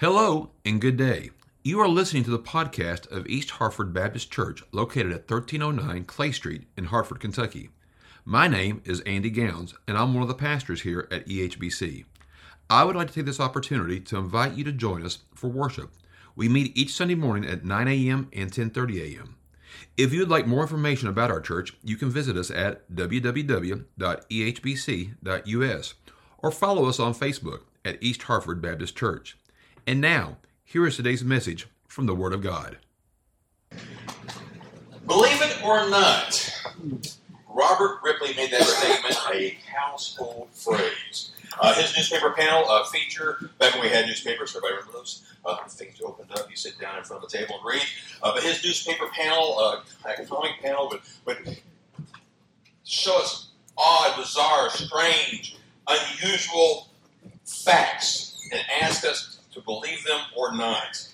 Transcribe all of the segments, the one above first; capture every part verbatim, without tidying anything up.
Hello and good day. You are listening to the podcast of East Hartford Baptist Church located at thirteen oh nine Clay Street in Hartford, Kentucky. My name is Andy Gowns and I'm one of the pastors here at E H B C. I would like to take this opportunity to invite you to join us for worship. We meet each Sunday morning at nine a.m. and ten thirty a.m. If you would like more information about our church, you can visit us at w w w dot e h b c dot u s or follow us on Facebook at East Hartford Baptist Church. And now, here is today's message from the Word of God. Believe it or not, Robert Ripley made that statement a household phrase. Uh, his newspaper panel uh, feature, back when we had newspapers, everybody remember those? Uh, things opened up, you sit down in front of the table and read. Uh, but his newspaper panel, uh, comic panel, would, would show us odd, bizarre, strange, unusual facts and ask us to believe them or not.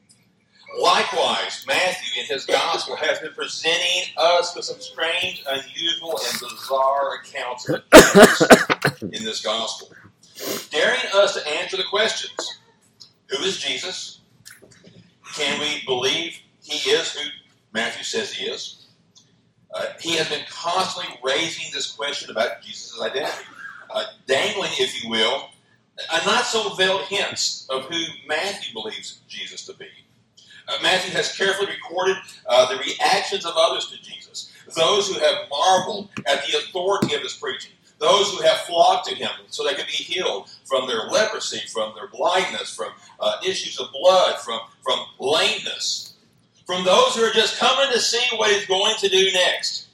Likewise, Matthew in his gospel has been presenting us with some strange, unusual, and bizarre accounts of Jesus in this gospel, daring us to answer the questions. Who is Jesus? Can we believe he is who Matthew says he is? Uh, he has been constantly raising this question about Jesus' identity, uh, dangling, if you will, a not-so-veiled hints of who Matthew believes Jesus to be. Uh, Matthew has carefully recorded uh, the reactions of others to Jesus, those who have marveled at the authority of his preaching, those who have flocked to him so they could be healed from their leprosy, from their blindness, from uh, issues of blood, from, from lameness, from those who are just coming to see what he's going to do next.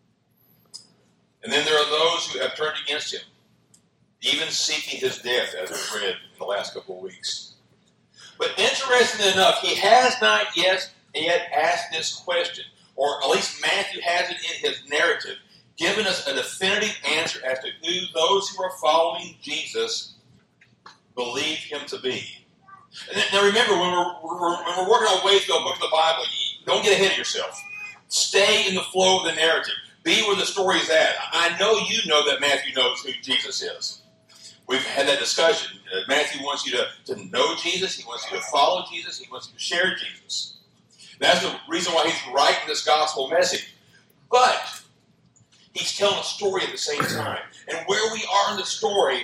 And then there are those who have turned against him, even seeking his death, as we've read in the last couple of weeks. But interestingly enough, he has not yet, yet asked this question, or at least Matthew has it in his narrative, given us a definitive answer as to who those who are following Jesus believe him to be. And now remember, when we're, we're, when we're working our way through a book of the Bible, you don't get ahead of yourself. Stay in the flow of the narrative. Be where the story is at. I know you know that Matthew knows who Jesus is. We've had that discussion. Uh, Matthew wants you to, to know Jesus. He wants you to follow Jesus. He wants you to share Jesus. That's the reason why he's writing this gospel message. But he's telling a story at the same time. And where we are in the story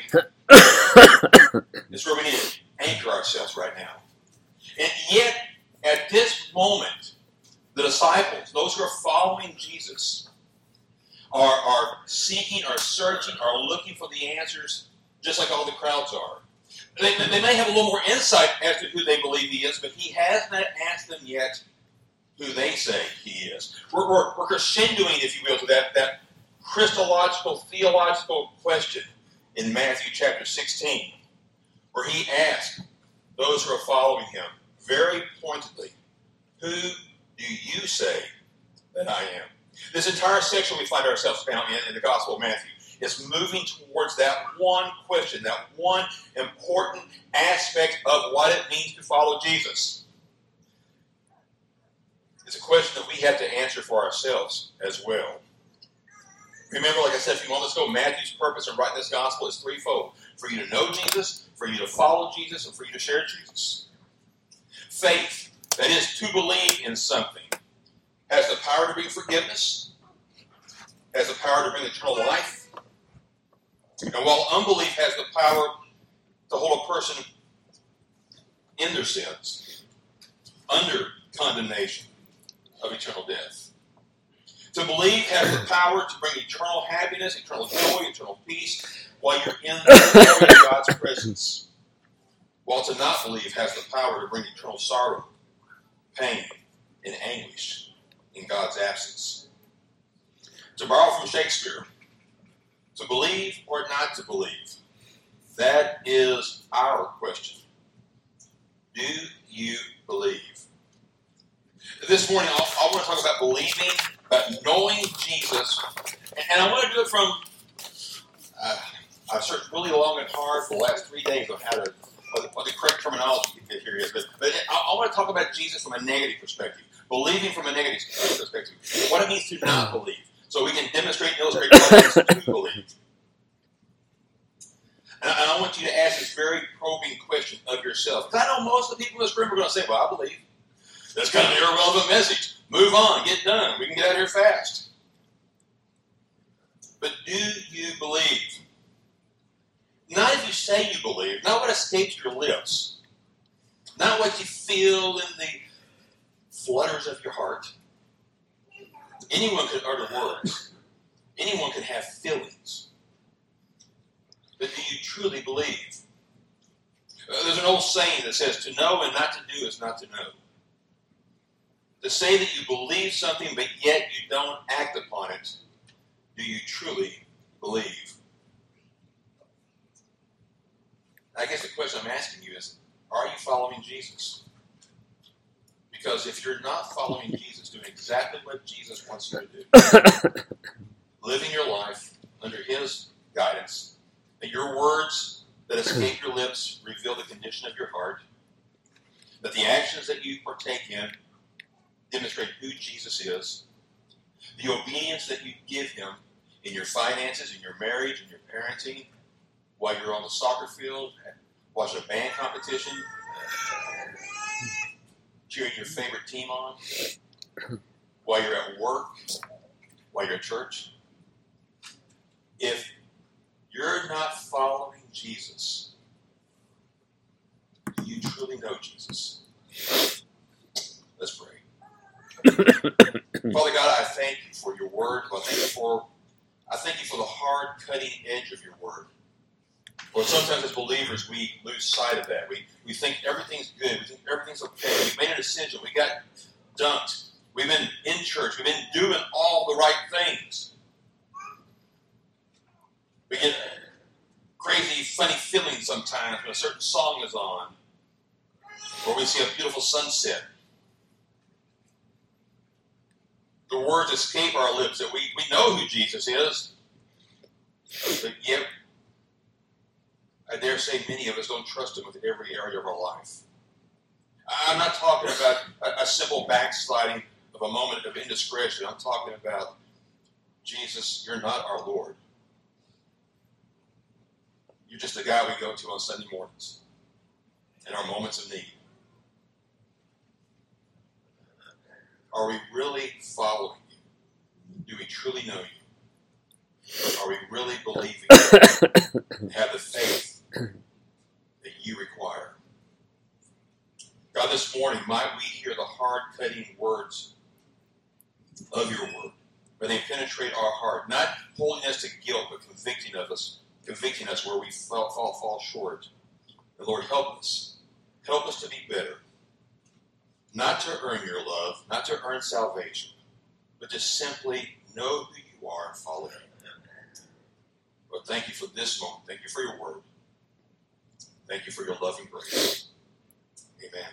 is where we need to anchor ourselves right now. And yet, at this moment, the disciples, those who are following Jesus, are, are seeking, are searching, are looking for the answers, just like all the crowds are. They, they may have a little more insight as to who they believe he is, but he has not asked them yet who they say he is. We're, we're, we're crescendoing, if you will, to that, that Christological, theological question in Matthew chapter sixteen, where he asks those who are following him very pointedly, who do you say that I am? This entire section we find ourselves found in, in the Gospel of Matthew, is moving towards that one question, that one important aspect of what it means to follow Jesus. It's a question that we have to answer for ourselves as well. Remember, like I said a few moments ago, Matthew's purpose in writing this gospel is threefold: for you to know Jesus, for you to follow Jesus, and for you to share Jesus. Faith, that is, to believe in something, has the power to bring forgiveness, has the power to bring eternal life. And while unbelief has the power to hold a person in their sins, under condemnation of eternal death. To believe has the power to bring eternal happiness, eternal joy, eternal peace, while you're in the glory of God's presence. While to not believe has the power to bring eternal sorrow, pain, and anguish in God's absence. To borrow from Shakespeare, to believe or not to believe, that is our question. Do you believe? This morning, I want to talk about believing, about knowing Jesus, and I want to do it from, uh, I've searched really long and hard for the last three days on how to, what the, what the correct terminology here is, but, but I, I want to talk about Jesus from a negative perspective, believing from a negative perspective, what it means to not believe. So we can demonstrate and illustrate what it means to believe. And I want you to ask this very probing question of yourself. Because I know most of the people in this room are going to say, well, I believe. That's kind of an irrelevant message. Move on, get done. We can get out of here fast. But do you believe? Not if you say you believe, not what escapes your lips, not what you feel in the flutters of your heart. Anyone could utter words. Anyone can have feelings. But do you truly believe? Uh, there's an old saying that says, to know and not to do is not to know. To say that you believe something, but yet you don't act upon it, do you truly believe? I guess the question I'm asking you is, are you following Jesus? Because if you're not following Jesus, doing exactly what Jesus wants you to do, living your life under His guidance, and your words that escape your lips reveal the condition of your heart, that the actions that you partake in demonstrate who Jesus is, the obedience that you give Him in your finances, in your marriage, in your parenting, while you're on the soccer field, watching a band competition, cheering your favorite team on, while you're at work, while you're at church. If you're not following Jesus, do you truly know Jesus? Let's pray. Father God, I thank you for your word. I thank you for, I thank you for the hard cutting edge of your word. Well, sometimes as believers, we lose sight of that. We we think everything's good. We think everything's okay. We've made a decision. We got dunked. We've been in church. We've been doing all the right things. We get crazy, funny feelings sometimes when a certain song is on, or we see a beautiful sunset. The words escape our lips that we, we know who Jesus is, but yet I dare say many of us don't trust Him with every area of our life. I'm not talking about a, a simple backsliding of a moment of indiscretion. I'm talking about, Jesus, you're not our Lord. You're just a guy we go to on Sunday mornings in our moments of need. Are we really following you? Do we truly know you? Are we really believing and have the faith that you require? God, this morning, might we hear the hard-cutting words of your word, where they penetrate our heart, not holding us to guilt, but convicting of us, convicting us where we fall, fall, fall short. And Lord, help us. Help us to be better. Not to earn your love, not to earn salvation, but to simply know who you are and follow you. Lord, thank you for this moment. Thank you for your word. Thank you for your loving grace. Amen.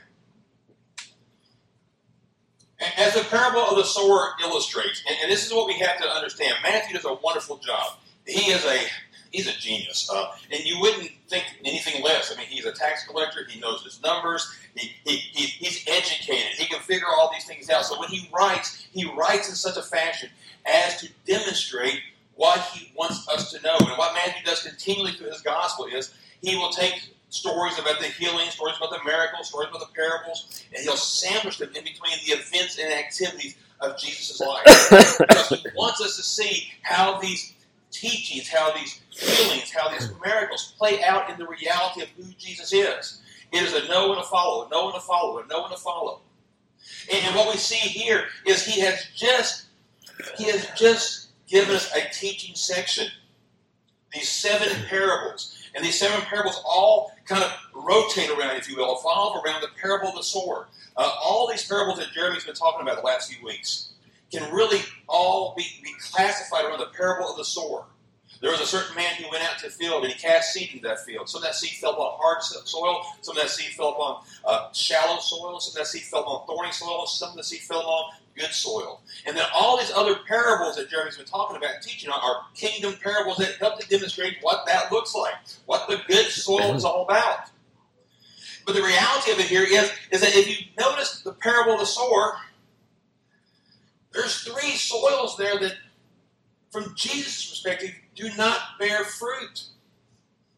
And as the parable of the sower illustrates, and, and this is what we have to understand, Matthew does a wonderful job. He is a he's a genius, uh, and you wouldn't think anything less. I mean, he's a tax collector. He knows his numbers. He, he, he he's educated. He can figure all these things out. So when he writes, he writes in such a fashion as to demonstrate what he wants us to know. And what Matthew does continually through his gospel is he will take stories about the healing, stories about the miracles, stories about the parables, and he'll sandwich them in between the events and activities of Jesus' life. Because he wants us to see how these teachings, how these healings, how these miracles play out in the reality of who Jesus is. It is a know and a follow, a know and a follow, a know and a follow. And, and what we see here is he has just he has just given us a teaching section. These seven parables. And these seven parables all kind of rotate around, if you will, evolve around the parable of the sower. Uh, all these parables that Jeremy's been talking about the last few weeks can really all be, be classified around the parable of the sower. There was a certain man who went out to the field and he cast seed into that field. Some of that seed fell upon hard soil. Some of that seed fell upon uh, shallow soil. Some of that seed fell upon thorny soil. Some of the seed fell upon good soil. And then all these other parables that Jeremy's been talking about and teaching on are kingdom parables that help to demonstrate what that looks like, what the good soil is all about. But the reality of it here is, is that if you notice the parable of the sower, there's three soils there that, from Jesus' perspective, do not bear fruit.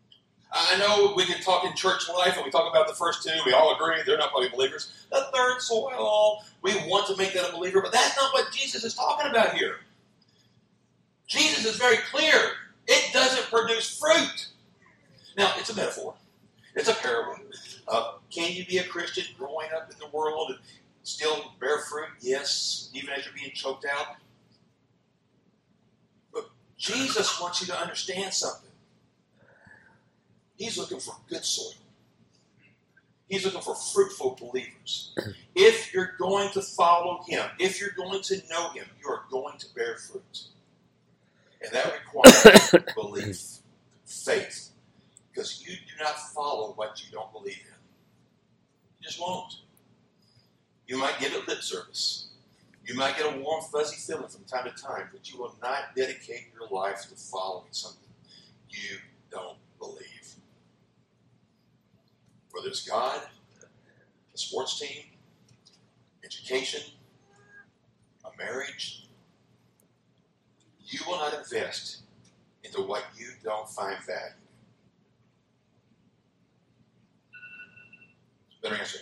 I know we can talk in church life, and we talk about the first two. We all agree they're not probably believers. The third soil, we want to make that a believer, but that's not what Jesus is talking about here. Jesus is very clear. It doesn't produce fruit. Now, it's a metaphor. It's a parable. Uh, can you be a Christian growing up in the world and still bear fruit? Yes, even as you're being choked out. But Jesus wants you to understand something. He's looking for good soil. He's looking for fruitful believers. If you're going to follow him, if you're going to know him, you are going to bear fruit. And that requires belief, faith. Because you do not follow what you don't believe in. You just won't. You might give it lip service. You might get a warm, fuzzy feeling from time to time, but you will not dedicate your life to following something you don't believe. Whether it's God, a sports team, education, a marriage, you will not invest into what you don't find value. Better answer.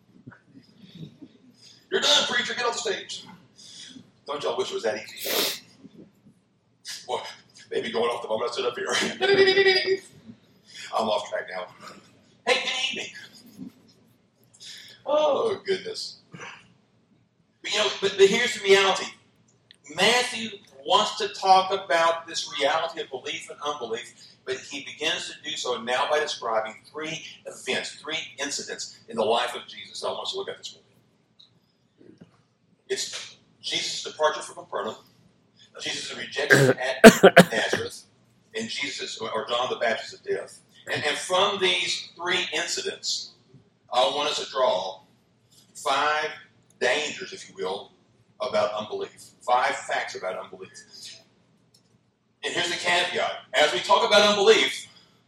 You're done, preacher. Get off the stage. Don't y'all wish it was that easy? Boy, maybe going off the moment I stood up here. I'm off track now. Hey, good evening. Oh, goodness. But, you know, but, but here's the reality. Matthew wants to talk about this reality of belief and unbelief, but he begins to do so now by describing three events, three incidents in the life of Jesus that I want us to look at this morning. It's Jesus' departure from Capernaum, Jesus' rejection at Nazareth, and Jesus, or John the Baptist's death. And, and from these three incidents, I want us to draw five dangers, if you will, about unbelief. Five facts about unbelief. And here's the caveat. As we talk about unbelief,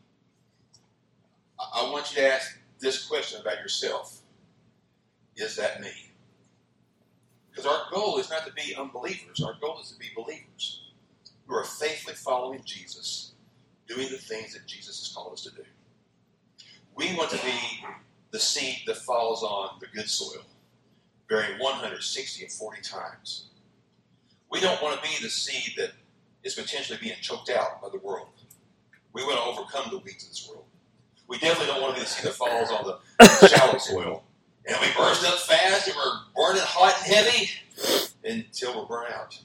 I want you to ask this question about yourself. Is that me? Because our goal is not to be unbelievers. Our goal is to be believers who are faithfully following Jesus, doing the things that Jesus has called us to do. We want to be the seed that falls on the good soil, bearing one hundred sixty and forty times. We don't want to be the seed that is potentially being choked out by the world. We want to overcome the weeds of this world. We definitely don't want to be the seed that falls on the shallow soil. And we burst up fast and we're burning hot and heavy until we're burnt out.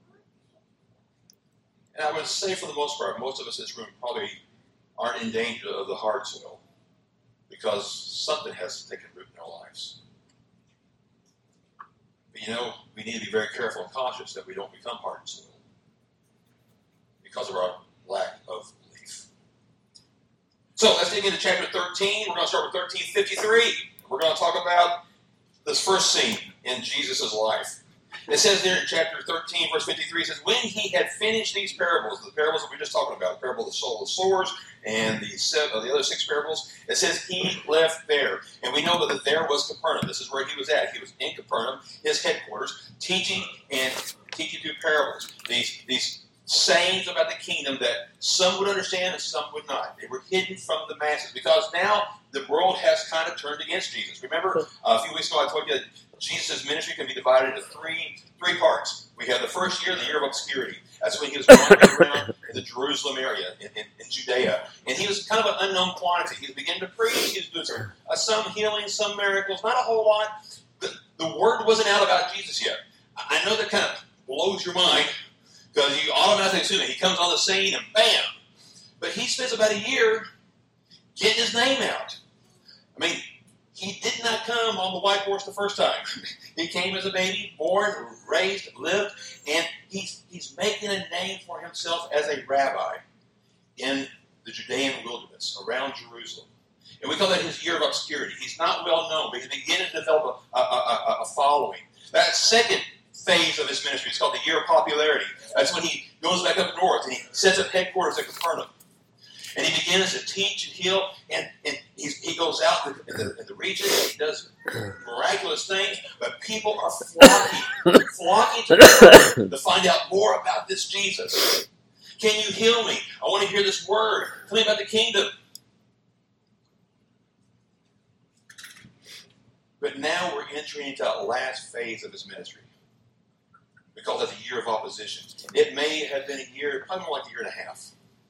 And I would say for the most part, most of us in this room probably aren't in danger of the hard soil because something has taken root in our lives. But you know, we need to be very careful and cautious that we don't become hardened soil because of our lack of belief. So let's dig into chapter thirteen. We're going to start with thirteen fifty-three. We're going to talk about this first scene in Jesus' life. It says there in chapter thirteen, verse fifty-three, it says, when he had finished these parables, the parables that we were just talking about, the parable of the soul of swords and the, seven, uh, the other six parables, it says he left there. And we know that there was Capernaum. This is where he was at. He was in Capernaum, his headquarters, teaching and teaching through parables. These, these sayings about the kingdom that some would understand and some would not. They were hidden from the masses because now the world has kind of turned against Jesus. Remember, uh, a few weeks ago I told you that Jesus' ministry can be divided into three three parts. We have the first year, the year of obscurity. That's when he was wandering around in the Jerusalem area, in, in, in Judea. And he was kind of an unknown quantity. He was beginning to preach. He was doing some, uh, some healing, some miracles, not a whole lot. The, the word wasn't out about Jesus yet. I know that kind of blows your mind because you automatically assume that he comes on the scene and bam. But he spends about a year getting his name out. I mean, he did not come on the white horse the first time. He came as a baby, born, raised, lived, and he's, he's making a name for himself as a rabbi in the Judean wilderness around Jerusalem. And we call that his year of obscurity. He's not well known, but he's beginning to develop a, a, a, a following. That second phase of his ministry is called the year of popularity. That's when he goes back up north and he sets up headquarters at Capernaum. And he begins to teach and heal, and, and he's, he goes out in the, in the region, and he does miraculous things, but people are flocking, flocking to him to find out more about this Jesus. Can you heal me? I want to hear this word. Tell me about the kingdom. But now we're entering into that last phase of his ministry. We call that the year of opposition. It may have been a year, probably more like a year and a half.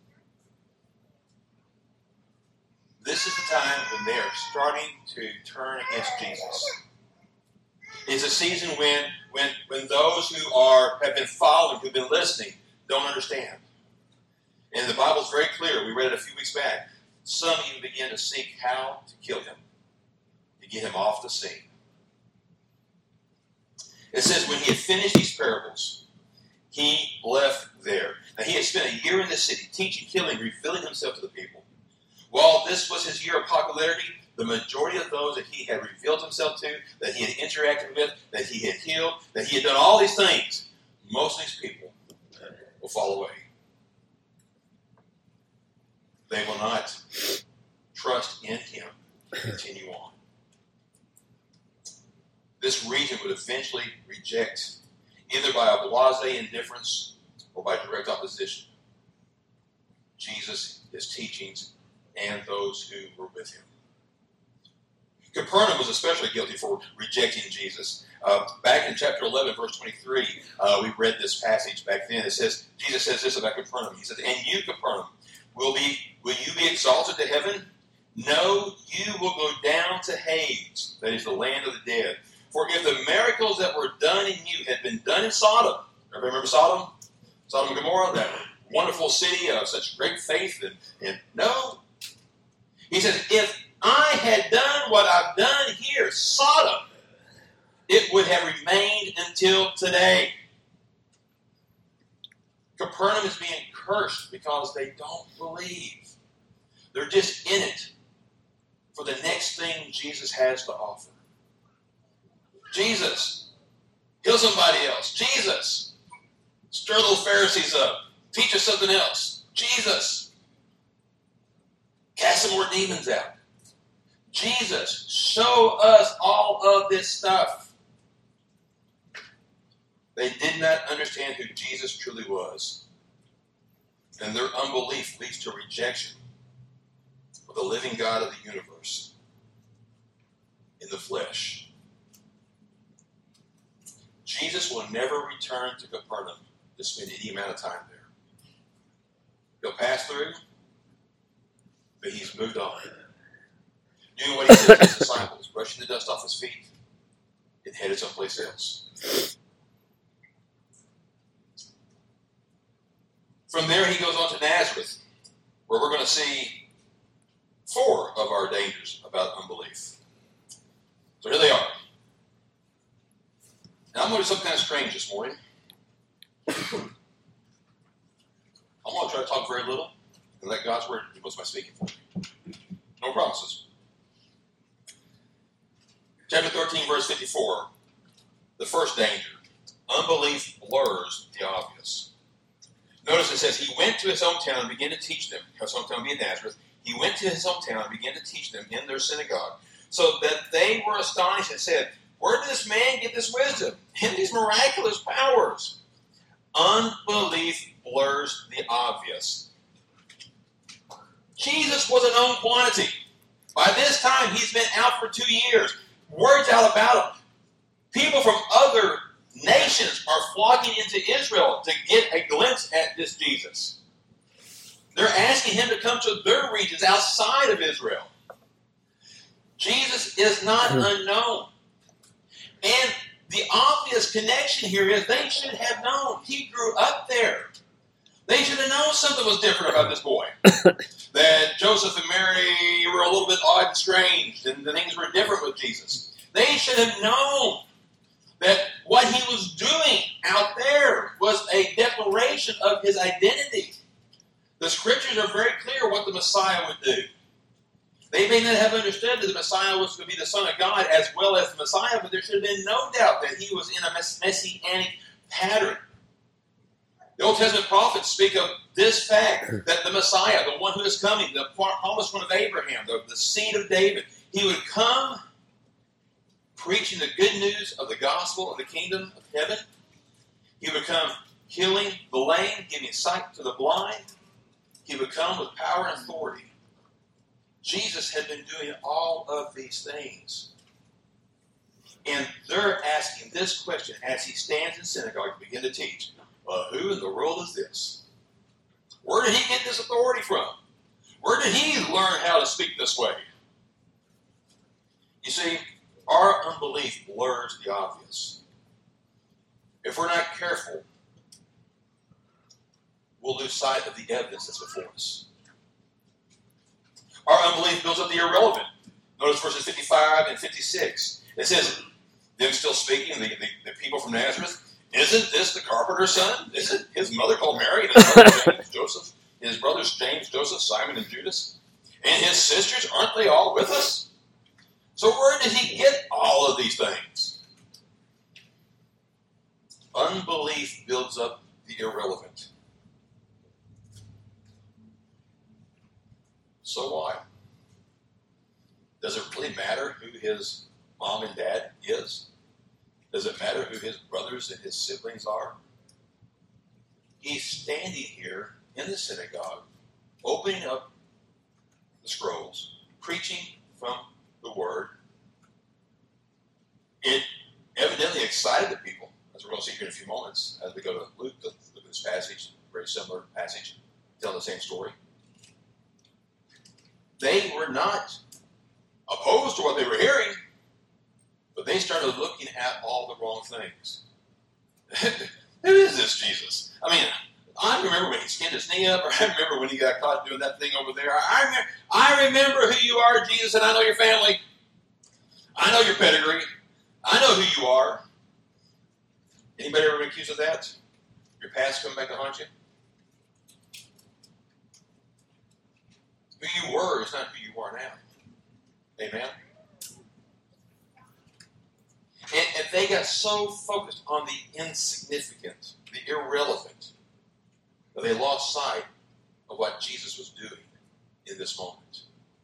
This is the time when they are starting to turn against Jesus. It's a season when, when, when those who are have been following, who've been listening, don't understand. And the Bible's very clear. We read it a few weeks back. Some even began to seek how to kill him, to get him off the scene. It says, when he had finished these parables, he left there. Now, he had spent a year in the city, teaching, healing, revealing himself to the people. While this was his year of popularity, the majority of those that he had revealed himself to, that he had interacted with, that he had healed, that he had done all these things, most of these people will fall away. They will not trust in him and continue on. This region would eventually reject, either by a blasé indifference or by direct opposition, Jesus, his teachings, and those who were with him. Capernaum was especially guilty for rejecting Jesus. Uh, back in chapter eleven, verse twenty-three, uh, we read this passage back then. It says, Jesus says this about Capernaum. He says, and you, Capernaum, will be will you be exalted to heaven? No, you will go down to Hades, that is the land of the dead. For if the miracles that were done in you had been done in Sodom, everybody remember Sodom? Sodom and Gomorrah, that wonderful city of such great faith. And, and no. He says, if I had done what I've done here, Sodom, it would have remained until today. Capernaum is being cursed because they don't believe. They're just in it for the next thing Jesus has to offer. Jesus, heal somebody else. Jesus, stir those Pharisees up. Teach us something else. Jesus, cast some more demons out. Jesus, show us all of this stuff. They did not understand who Jesus truly was. And their unbelief leads to rejection of the living God of the universe in the flesh. Jesus will never return to Capernaum to spend any amount of time there. He'll pass through, but he's moved on. Doing what he did to his disciples, brushing the dust off his feet, and headed someplace else. From there, he goes on to Nazareth, where we're going to see four of our dangers about unbelief. So here they are. Now, I'm going to do something kind of strange this morning. I'm going to try to talk very little and let God's word do most of my speaking for me. No promises. Chapter thirteen, verse fifty-four. The first danger. Unbelief blurs the obvious. Notice it says, he went to his hometown and began to teach them. His hometown being Nazareth. He went to his hometown and began to teach them in their synagogue, so that they were astonished and said, where did this man get this wisdom and these miraculous powers? Unbelief blurs the obvious. Jesus was a known quantity. By this time, he's been out for two years. Word's out about him. People from other nations are flocking into Israel to get a glimpse at this Jesus. They're asking him to come to their regions outside of Israel. Jesus is not unknown. And the obvious connection here is they should have known. He grew up there. They should have known something was different about this boy. That Joseph and Mary were a little bit odd and strange, and the things were different with Jesus. They should have known that what he was doing out there was a declaration of his identity. The scriptures are very clear what the Messiah would do. They may not have understood that the Messiah was going to be the Son of God as well as the Messiah, but there should have been no doubt that he was in a messianic pattern. The Old Testament prophets speak of this fact, that the Messiah, the one who is coming, the promised one of Abraham, the, the seed of David, he would come preaching the good news of the gospel of the kingdom of heaven. He would come healing the lame, giving sight to the blind. He would come with power and authority. Jesus had been doing all of these things. And they're asking this question as he stands in synagogue to begin to teach. Well, who in the world is this? Where did he get this authority from? Where did he learn how to speak this way? You see, our unbelief blurs the obvious. If we're not careful, we'll lose sight of the evidence that's before us. Our unbelief builds up the irrelevant. Notice verses fifty-five and fifty-six. It says, them still speaking, the, the, the people from Nazareth, isn't this the carpenter's son? Isn't his mother called Mary, and his brothers James, Joseph, his brothers James, Joseph, Simon, and Judas? And his sisters, aren't they all with us? So where did he get all of these things? Unbelief builds up the irrelevant. So why? Does it really matter who his mom and dad is? Does it matter who his brothers and his siblings are? He's standing here in the synagogue, opening up the scrolls, preaching from the word. It evidently excited the people, as we're going to see here in a few moments, as we go to Luke, look at this passage, very similar passage, telling the same story. They were not opposed to what they were hearing, but they started looking at all the wrong things. Who is this Jesus? I mean, I remember when he skinned his knee up, or I remember when he got caught doing that thing over there. I remember, I remember who you are, Jesus, and I know your family. I know your pedigree. I know who you are. Anybody ever been accused of that? Your past coming back to haunt you? Who you were is not who you are now. Amen? And, and they got so focused on the insignificant, the irrelevant, that they lost sight of what Jesus was doing in this moment.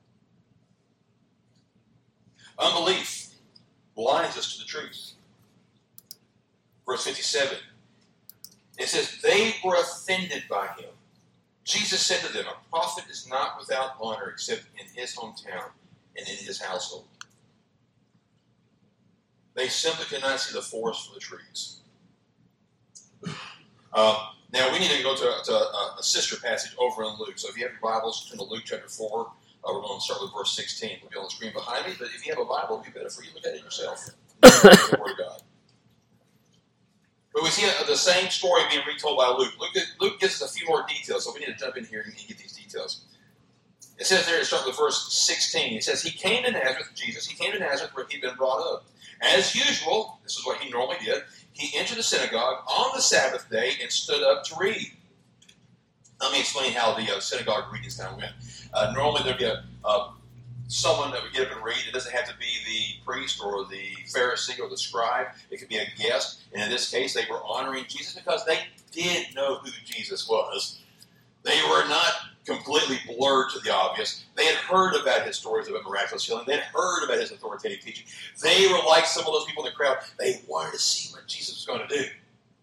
Unbelief blinds us to the truth. Verse fifty-seven, it says, they were offended by him. Jesus said to them, a prophet is not without honor except in his hometown and in his household. They simply could not see the forest for the trees. Uh, now, we need to go to, to a, a sister passage over in Luke. So if you have your Bibles, turn to Luke chapter four. Uh, we're going to start with verse sixteen. It'll be on the screen behind me. But if you have a Bible, it'll be better for you to look at it yourself. The Word of God. But we see the same story being retold by Luke. Luke. Luke gives us a few more details, so we need to jump in here and get these details. It says there, it starts with verse sixteen. It says, he came to Nazareth, Jesus, he came to Nazareth where he'd been brought up. As usual, this is what he normally did, he entered the synagogue on the Sabbath day and stood up to read. Let me explain how the uh, synagogue readings kind of went. Uh, normally there'd be a, uh, someone that would get up and read. It doesn't have to be the priest or the Pharisee or the scribe. It could be a guest. And in this case, they were honoring Jesus because they did know who Jesus was. They were not completely blurred to the obvious. They had heard about his stories about miraculous healing. They had heard about his authoritative teaching. They were like some of those people in the crowd. They wanted to see what Jesus was going to do.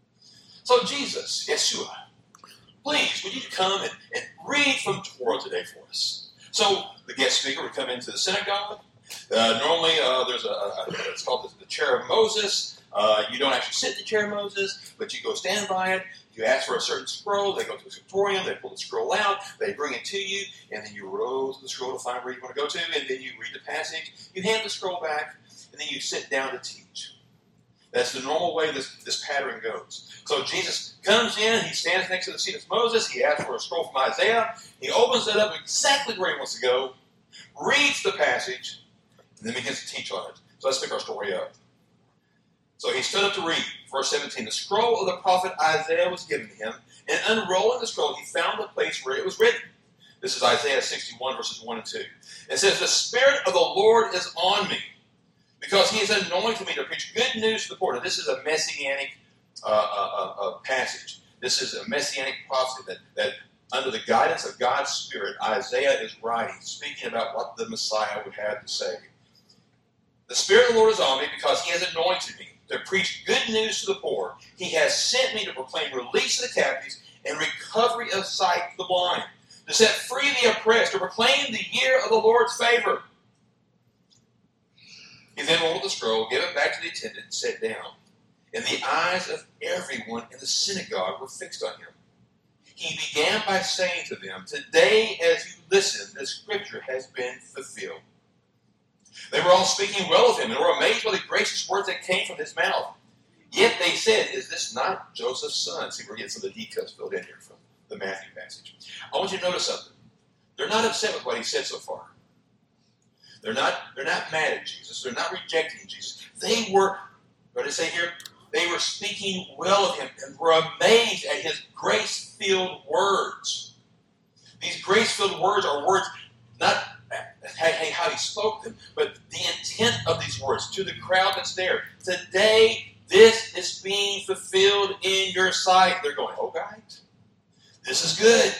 So Jesus, Yeshua, please, would you come and, and read from Torah today for us? So the guest speaker would come into the synagogue. Uh, normally, uh, there's a, a, it's called the, the chair of Moses. Uh, you don't actually sit in the chair of Moses, but you go stand by it. You ask for a certain scroll. They go to the scriptorium. They pull the scroll out. They bring it to you, and then you roll to the scroll to find where you want to go to, and then you read the passage. You hand the scroll back, and then you sit down to teach. That's the normal way this, this pattern goes. So Jesus comes in. He stands next to the seat of Moses. He asks for a scroll from Isaiah. He opens it up exactly where he wants to go, reads the passage, and then begins to teach on it. So let's pick our story up. So he stood up to read. Verse seventeen, the scroll of the prophet Isaiah was given to him, and unrolling the scroll, he found the place where it was written. This is Isaiah sixty-one, verses one and two. It says, the Spirit of the Lord is on me, because he has anointed me to preach good news to the poor. Now, this is a messianic uh, uh, uh, passage. This is a messianic prophecy that, that under the guidance of God's Spirit, Isaiah is writing, speaking about what the Messiah would have to say. The Spirit of the Lord is on me because he has anointed me to preach good news to the poor. He has sent me to proclaim release to the captives and recovery of sight to the blind, to set free the oppressed, to proclaim the year of the Lord's favor. He then rolled the scroll, gave it back to the attendant, and sat down. And the eyes of everyone in the synagogue were fixed on him. He began by saying to them, "Today, as you listen, the scripture has been fulfilled." They were all speaking well of him and were amazed by the gracious words that came from his mouth. Yet they said, "Is this not Joseph's son?" See, we're getting some of the details filled in here from the Matthew passage. I want you to notice something. They're not upset with what he said so far. They're not, they're not mad at Jesus. They're not rejecting Jesus. They were, what did it say here? They were speaking well of him and were amazed at his grace-filled words. These grace-filled words are words not how he spoke them, but the intent of these words to the crowd that's there. Today, this is being fulfilled in your sight. They're going, "Oh, guys, this is good.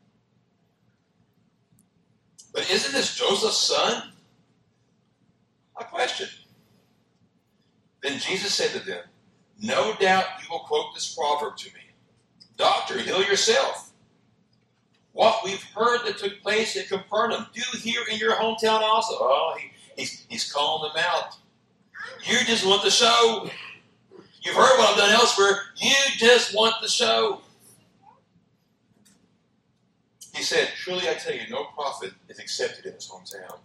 But isn't this Joseph's son?" A question. Then Jesus said to them, "No doubt you will quote this proverb to me. 'Doctor, heal yourself. What we've heard that took place at Capernaum, do here in your hometown also." Oh, he, he's, he's calling them out. You just want the show. You've heard what I've done elsewhere. You just want the show. He said, "Truly I tell you, no prophet is accepted in his hometown."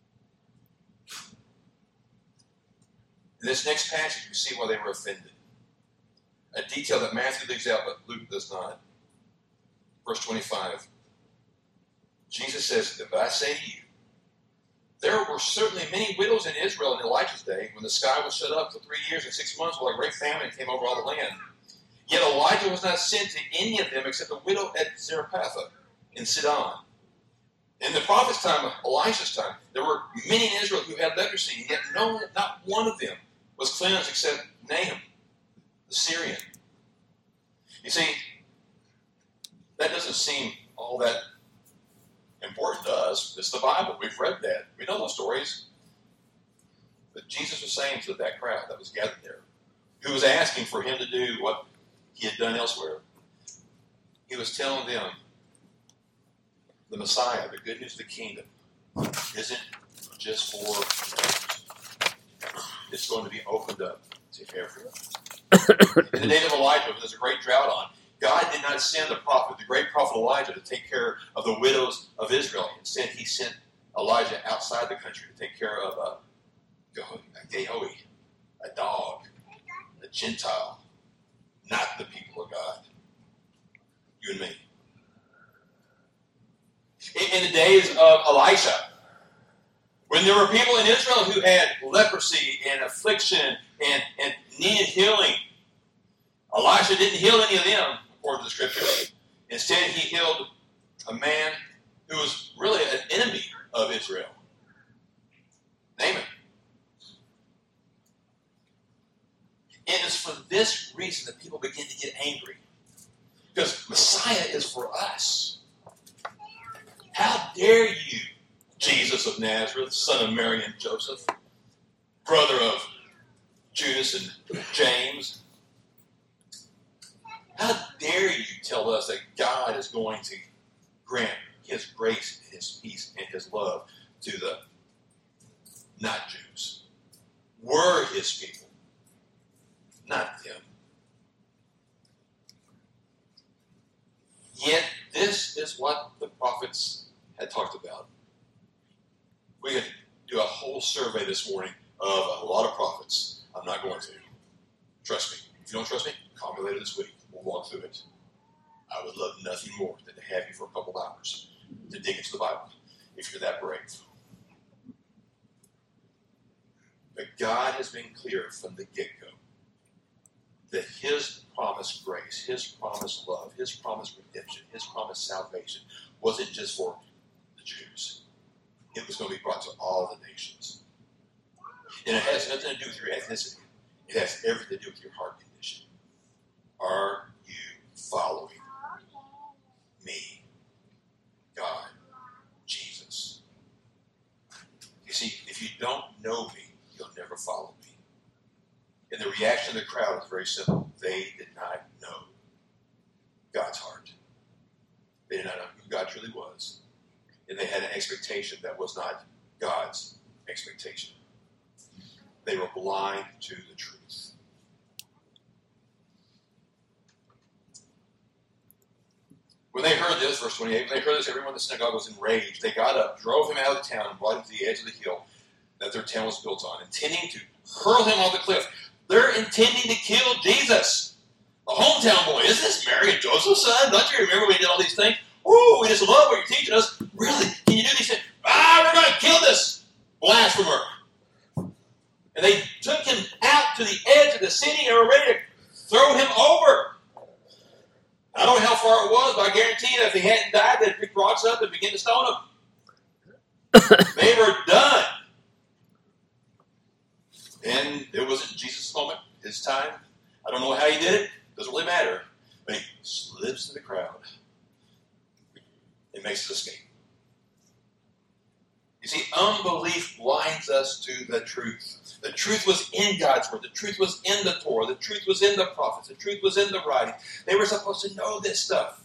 In this next passage, we see why they were offended. A detail that Matthew leaves out, but Luke does not. Verse twenty-five. Jesus says to them, "But I say to you, there were certainly many widows in Israel in Elijah's day, when the sky was shut up for three years and six months while a great famine came over all the land. Yet Elijah was not sent to any of them except a widow at Zarephath in Sidon. In the prophet's time, Elisha's time, there were many in Israel who had leprosy, and yet no, not one of them was cleansed except Naaman, the Syrian." You see, that doesn't seem all that important to us. It's the Bible. We've read that. We know those stories. But Jesus was saying to that crowd that was gathered there, who was asking for him to do what he had done elsewhere, he was telling them, the Messiah, the good news of the kingdom, isn't just for those. It's going to be opened up to everyone. In the days of Elijah, when there's a great drought on, God did not send the prophet, the great prophet Elijah, to take care of the widows of Israel. Instead, he sent Elijah outside the country to take care of a, a Gehazi, a dog, a Gentile, not the people of God. You and me. In, in the days of Elisha, when there were people in Israel who had leprosy and affliction and, and needed healing, Elisha didn't heal any of them, according to the scriptures. Instead, he healed a man who was really an enemy of Israel, Naaman. It is for this reason that people begin to get angry. Because Messiah is for us. How dare you, Jesus of Nazareth, son of Mary and Joseph, brother of Judas and James, how dare you tell us that God is going to grant his grace, his peace, and his love to the not Jews? We're his people, not them. Yet this is what the prophets had talked about. We could do a whole survey this morning of a lot of prophets. I'm not going to. Trust me. If you don't trust me, call me later this week. We'll walk through it. I would love nothing more than to have you for a couple hours to dig into the Bible, if you're that brave. But God has been clear from the get-go that his promised grace, his promised love, his promised redemption, his promised salvation wasn't just for the Jews. It was going to be brought to all the nations. And it has nothing to do with your ethnicity. It has everything to do with your heart condition. Are you following me, God, Jesus? You see, if you don't know me, you'll never follow me. And the reaction of the crowd is very simple. They did not know God's heart. They did not know who God truly was. And they had an expectation that was not God's expectation. They were blind to the truth. When they heard this, verse twenty-eight, when they heard this, everyone in the synagogue was enraged. They got up, drove him out of the town, and brought him to the edge of the hill that their town was built on, intending to hurl him off the cliff. They're intending to kill Jesus, the hometown boy. Isn't this Mary and Joseph's son? Don't you remember we did all these things? Ooh, we just love what you're teaching us. Really? Can you do these things? Ah, we're going to kill this blasphemer. And they took him out to the edge of the city and were ready to throw him over. I don't know how far it was, but I guarantee you if he hadn't died, they'd pick rocks up and begin to stone him. They were done. And it wasn't Jesus' moment, his time. I don't know how he did it. Doesn't really matter. But he slips through the crowd and makes his escape. You see, unbelief blinds us to the truth. The truth was in God's word. The truth was in the Torah. The truth was in the prophets. The truth was in the writing. They were supposed to know this stuff.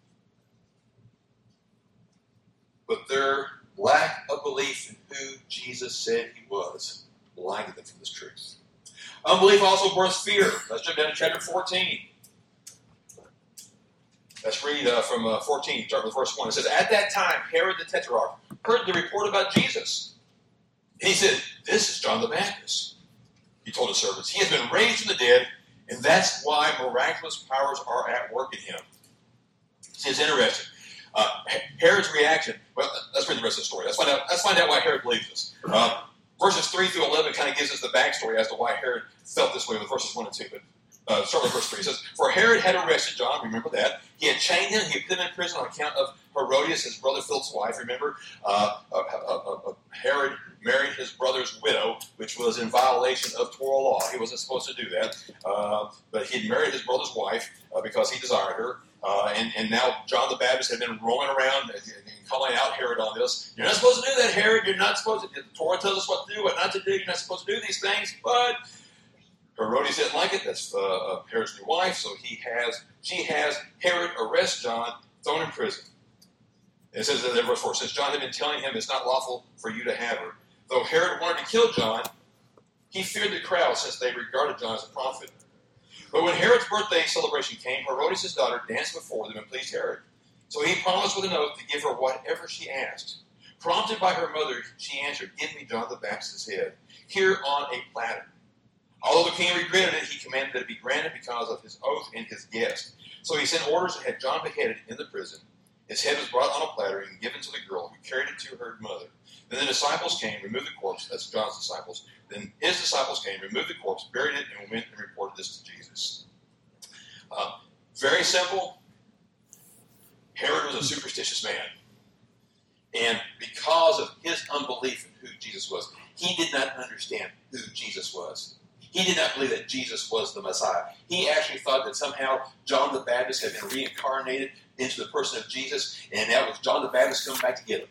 But their lack of belief in who Jesus said he was blinded them from this truth. Unbelief also births fear. Let's jump down to chapter fourteen. Let's read uh, from uh, fourteen, start with verse one. It says, "At that time, Herod the Tetrarch heard the report about Jesus. And he said, 'This is John the Baptist.' He told his servants, 'He has been raised from the dead, and that's why miraculous powers are at work in him.'" See, it's interesting. Uh, Herod's reaction, well, let's read the rest of the story. Let's find out, let's find out why Herod believes this. Uh, verses three through eleven kind of gives us the backstory as to why Herod felt this way with verses one and two. But Uh, start with verse three. It says, "For Herod had arrested John," remember that. "He had chained him, he had put him in prison on account of Herodias, his brother Philip's wife." Remember, uh, uh, uh, uh, Herod married his brother's widow, which was in violation of Torah law. He wasn't supposed to do that. Uh, but he had married his brother's wife uh, because he desired her. Uh, and, and now John the Baptist had been roaming around and, and calling out Herod on this. "You're not supposed to do that, Herod. You're not supposed to. The Torah tells us what to do, what not to do. You're not supposed to do these things." But Herodias didn't like it. That's uh, Herod's new wife. So he has, she has Herod arrest John, thrown in prison. It says in verse four, "Since John had been telling him it's not lawful for you to have her. Though Herod wanted to kill John, he feared the crowd since they regarded John as a prophet. But when Herod's birthday celebration came, Herodias' daughter danced before them and pleased Herod. So he promised with an oath to give her whatever she asked. Prompted by her mother, she answered, 'Give me John the Baptist's head, here on a platter.' Although the king regretted it, he commanded that it be granted because of his oath and his guest. So he sent orders and had John beheaded in the prison. His head was brought on a platter and given to the girl, who carried it to her mother. Then the disciples came, removed the corpse." That's John's disciples. "Then his disciples came, removed the corpse, buried it, and went and reported this to Jesus." Uh, very simple. Herod was a superstitious man. And because of his unbelief in who Jesus was, he did not understand who Jesus was. He did not believe that Jesus was the Messiah. He actually thought that somehow John the Baptist had been reincarnated into the person of Jesus, and that was John the Baptist coming back to get him.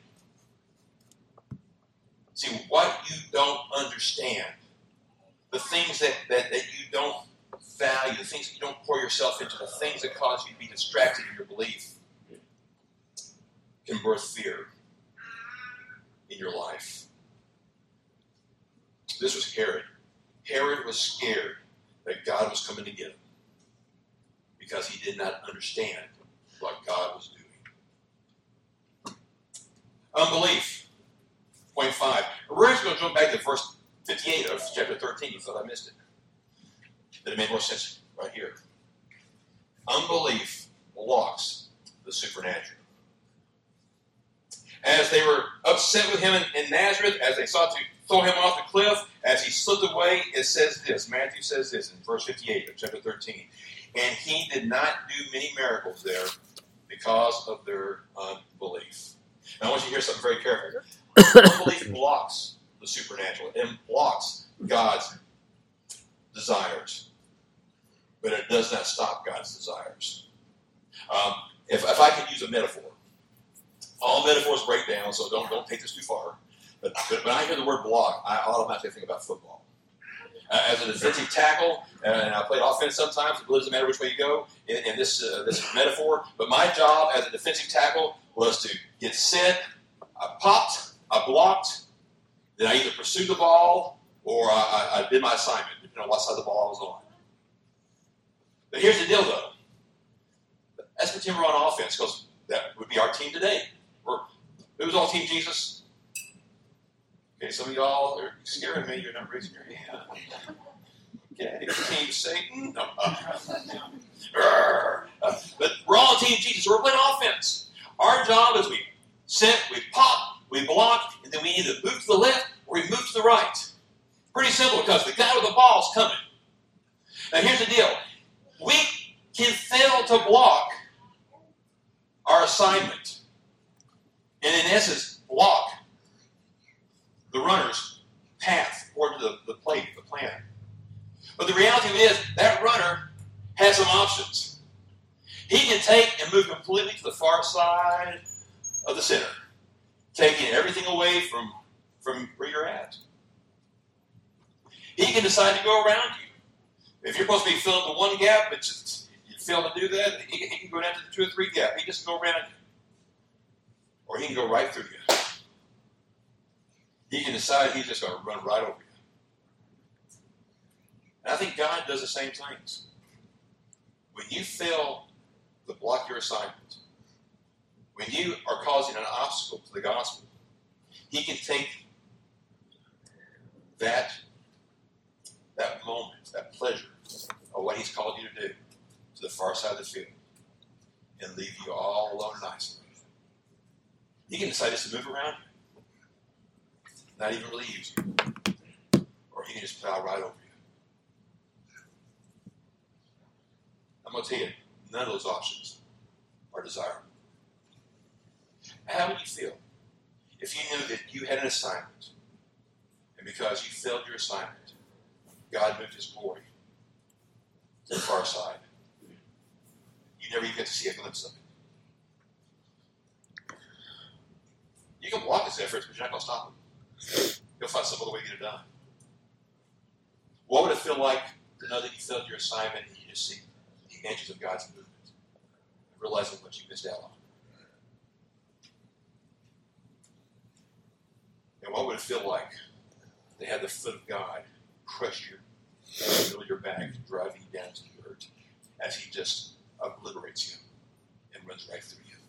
See, what you don't understand, the things that, that, that you don't value, the things that you don't pour yourself into, the things that cause you to be distracted in your belief, can birth fear in your life. This was Herod. Herod was scared that God was coming to get him because he did not understand what God was doing. Unbelief. Point five. We're actually going to jump back to verse fifty-eight of chapter thirteen. You thought I missed it. But it made more sense right here. Unbelief blocks the supernatural. As they were upset with him in, in Nazareth, as they sought to throw him off the cliff, as he slipped away, it says this. Matthew says this in verse fifty-eight of chapter thirteen. "And he did not do many miracles there because of their unbelief." Now I want you to hear something very careful. Unbelief blocks the supernatural. It blocks God's desires. But it does not stop God's desires. Um, if, if I could use a metaphor, all metaphors break down, so don't, don't take this too far. But, but when I hear the word block, I automatically think about football. Uh, as a defensive tackle, uh, and I played offense sometimes, it doesn't matter which way you go in, in this, uh, this metaphor, but my job as a defensive tackle was to get set, I popped, I blocked, then I either pursued the ball or I, I, I did my assignment, depending on what side of the ball I was on. But here's the deal, though. Let's pretend we're on offense, because that would be our team today. We're, who's on Team Jesus? Okay, some of y'all are scaring me. You're not raising your hand. Okay, Team Satan. No. Uh, uh, but we're all on Team Jesus. So we're playing offense. Our job is we sit, we pop, we block, and then we either move to the left or we move to the right. Pretty simple, because the guy with the ball is coming. Now here's the deal. We can fail to block our assignment, and in essence, block the runner's path toward the, the plate, the plan. But the reality of it is, that runner has some options. He can take and move completely to the far side of the center, taking everything away from, from where you're at. He can decide to go around you. If you're supposed to be filling the one gap, but you fail to do that, he can, he can go down to the two or three gap. He just go around you. Or he can go right through you. He can decide he's just going to run right over you. And I think God does the same things. When you fail to block your assignment, when you are causing an obstacle to the gospel, he can take that, that moment, that pleasure of what he's called you to do to the far side of the field and leave you all alone and isolated. He can decide just to move around you, not even really use you, or he can just plow right over you. I'm going to tell you, none of those options are desirable. How would you feel if you knew that you had an assignment, and because you failed your assignment, God moved his glory to the far side? You never even get to see a glimpse of it. You can block his efforts, but you're not going to stop him. You'll find some other way to get it done. What would it feel like to know that you failed your assignment and you just see the edges of God's movement, realizing what you missed out on? And what would it feel like to have the foot of God crush you in the middle of your back, driving you down to the earth as he just obliterates you and runs right through you?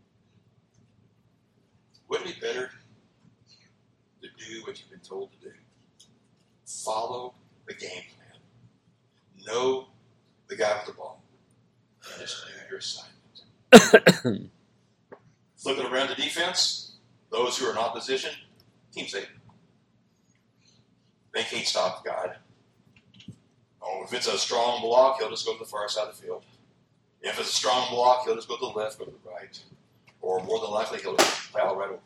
Wouldn't it be better to do what you've been told to do? Follow the game plan. Know the guy with the ball. And just do your assignment. Flipping around the defense, those who are in opposition, Team Satan. They can't stop God. Oh, if it's a strong block, he'll just go to the far side of the field. If it's a strong block, he'll just go to the left, go to the right. Or more than likely, he'll just plow right over.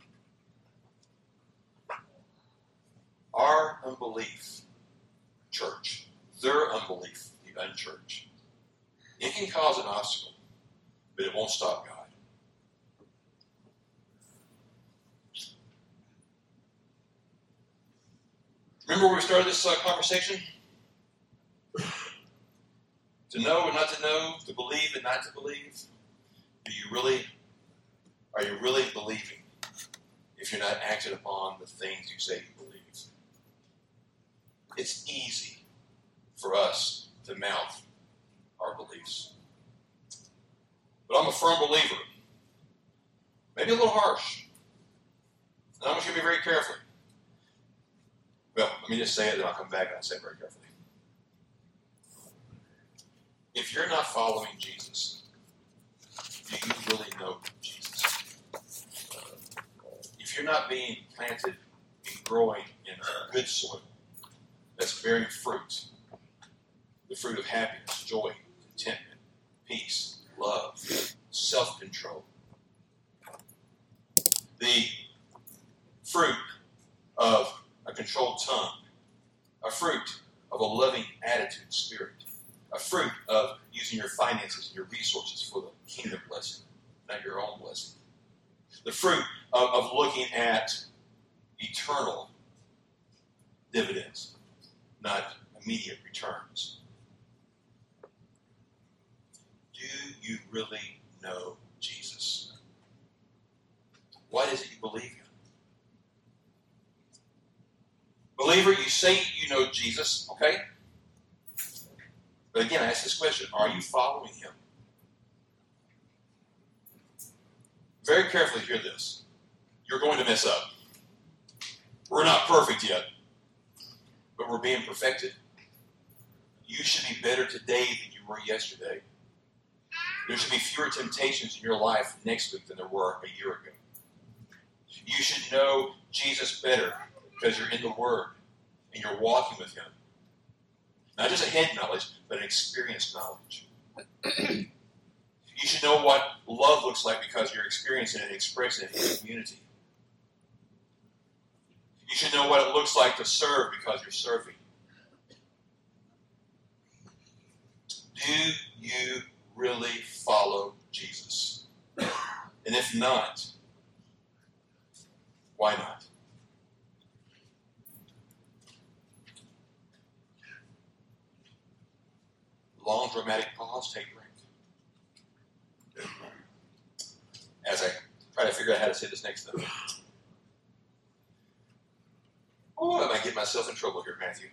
Our unbelief, church, their unbelief, the unchurch, it can cause an obstacle, but it won't stop God. Remember where we started this uh, conversation? To know and not to know, to believe and not to believe. Do you really, are you really believing if you're not acting upon the things you say you believe? It's easy for us to mouth our beliefs. But I'm a firm believer. Maybe a little harsh. And I want you to be very careful. Well, let me just say it, then I'll come back and I'll say it very carefully. If you're not following Jesus, do you really know Jesus? If you're not being planted and growing in good soil that's bearing fruit, the fruit of happiness, joy, contentment, peace, love, self-control, the fruit of a controlled tongue, a fruit of a loving attitude and spirit, a fruit of using your finances and your resources for the kingdom blessing, not your own blessing. The fruit of, of looking at eternal dividends, not immediate returns. Do you really know Jesus? What is it you believe in? Believer, you say you know Jesus, okay? But again, I ask this question, are you following him? Very carefully hear this. You're going to mess up. We're not perfect yet, but we're being perfected. You should be better today than you were yesterday. There should be fewer temptations in your life next week than there were a year ago. You should know Jesus better because you're in the Word and you're walking with him. Not just a head knowledge, but an experienced knowledge. You should know what love looks like because you're experiencing it and expressing it in the community. You should know what it looks like to serve because you're serving. Do you really follow Jesus? And if not, why not? Long dramatic pause, take a break. As I try to figure out how to say this next thing. Oh, I might get myself in trouble here, Matthew.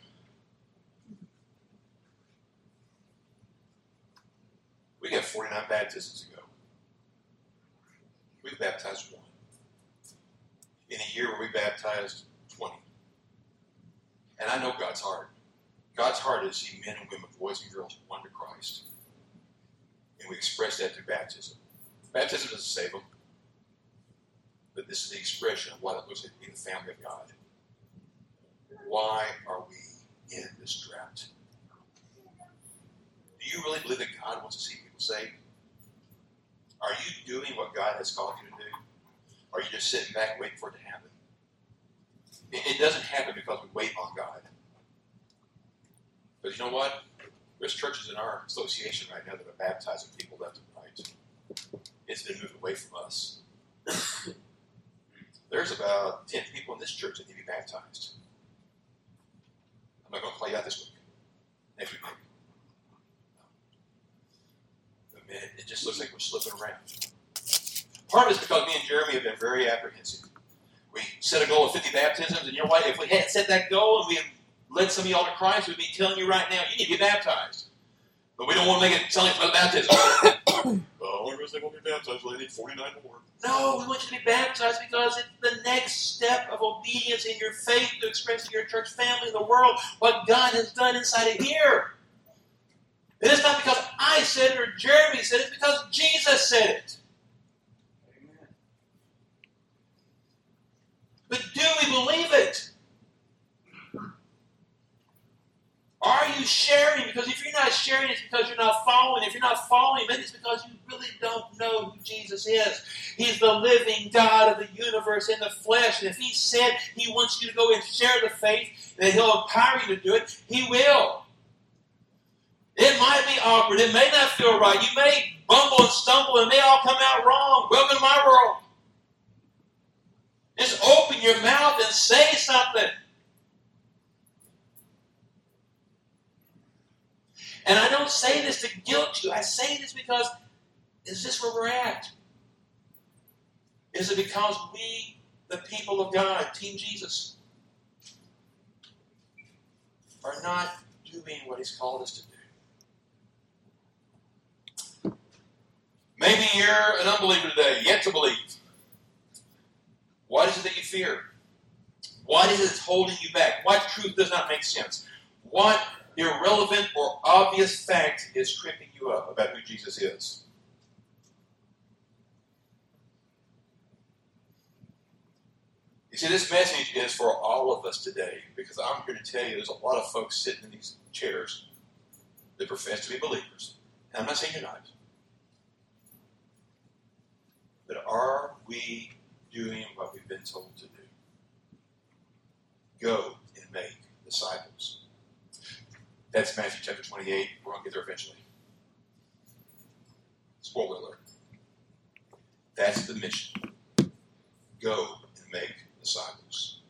We got forty-nine baptisms to go. We've baptized one. In a year where we baptized twenty. And I know God's heart. God's heart is to see men and women, boys and girls, won to Christ. And we express that through baptism. Baptism doesn't save them. But this is the expression of what it looks like to be the family of God. Why are we in this drought? Do you really believe that God wants to see people saved? Are you doing what God has called you to do? Or are you just sitting back waiting for it to happen? It, it doesn't happen because we wait on God. But you know what? There's churches in our association right now that are baptizing people left and right. It's been moved away from us. There's about ten people in this church that need to be baptized. I'm not going to play out this week. Next week, maybe. But man, it just looks like we're slipping around. Part of it is because me and Jeremy have been very apprehensive. We set a goal of fifty baptisms, and you know what? If we had set that goal and we had led some of y'all to Christ, we'd be telling you right now, you need to be baptized. But we don't want to make it sound like it's about baptism. Oh, only reason they won't be baptized, well, they need forty-nine more. No, we want you to be baptized because it's the next step of obedience in your faith to express to your church family in the world what God has done inside of here. And it's not because I said it or Jeremy said it, it's because Jesus said it. Amen. But do we believe it? Are you sharing? Because if you're not sharing, it's because you're not following. If you're not following, maybe it's because you really don't know who Jesus is. He's the living God of the universe in the flesh. And if he said he wants you to go and share the faith, that he'll empower you to do it, he will. It might be awkward. It may not feel right. You may bumble and stumble and it may all come out wrong. Welcome to my world. Just open your mouth and say something. And I don't say this to guilt you. I say this because, is this where we're at? Is it because we, the people of God, Team Jesus, are not doing what he's called us to do? Maybe you're an unbeliever today, yet to believe. What is it that you fear? What is it that's holding you back? What truth does not make sense? What irrelevant or obvious fact is tripping you up about who Jesus is? You see, this message is for all of us today because I'm here to tell you there's a lot of folks sitting in these chairs that profess to be believers. And I'm not saying you're not. But are we doing what we've been told to do? Go and make disciples. That's Matthew chapter twenty-eight. We're going to get there eventually. Spoiler alert. That's the mission. Go and make disciples.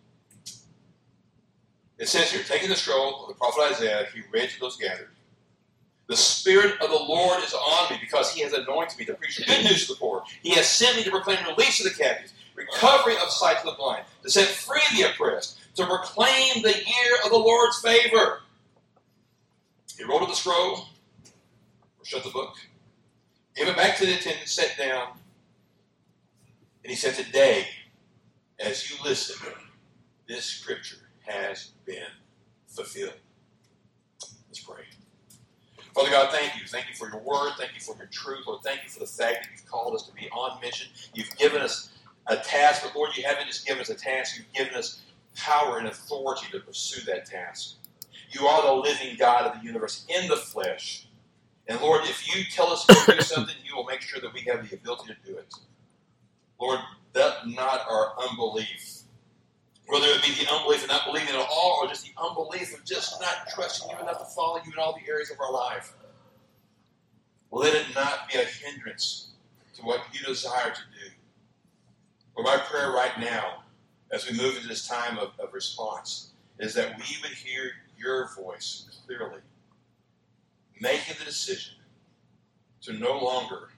It says here, taking the scroll of the prophet Isaiah, he read to those gathered. The Spirit of the Lord is on me because he has anointed me to preach good news to the poor. He has sent me to proclaim release to the captives, recovery of sight to the blind, to set free the oppressed, to proclaim the year of the Lord's favor. He rolled up the scroll, or shut the book, gave it back to the attendant, sat down, and he said, today, as you listen, this scripture has been fulfilled. Let's pray. Father God, thank you. Thank you for your word. Thank you for your truth. Lord, thank you for the fact that you've called us to be on mission. You've given us a task, but Lord, you haven't just given us a task. You've given us power and authority to pursue that task. You are the living God of the universe in the flesh. And Lord, if you tell us to do something, you will make sure that we have the ability to do it. Lord, let not our unbelief, whether it be the unbelief of not believing at all, or just the unbelief of just not trusting you enough to follow you in all the areas of our life, let it not be a hindrance to what you desire to do. Lord, my prayer right now, as we move into this time of, of response, is that we would hear your voice clearly, making the decision to no longer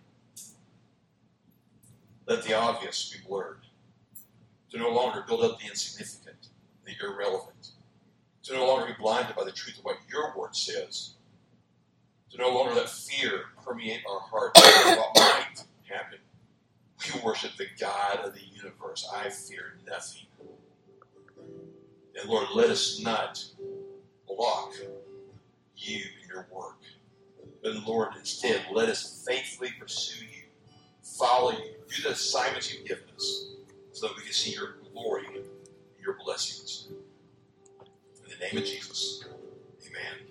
let the obvious be blurred, to no longer build up the insignificant, the irrelevant, to no longer be blinded by the truth of what your word says, to no longer let fear permeate our hearts of what might happen. We worship the God of the universe. I fear nothing. And Lord, let us not block you in your work. But Lord, instead, let us faithfully pursue you, follow you, do the assignments you've given us, so that we can see your glory and your blessings. In the name of Jesus, amen.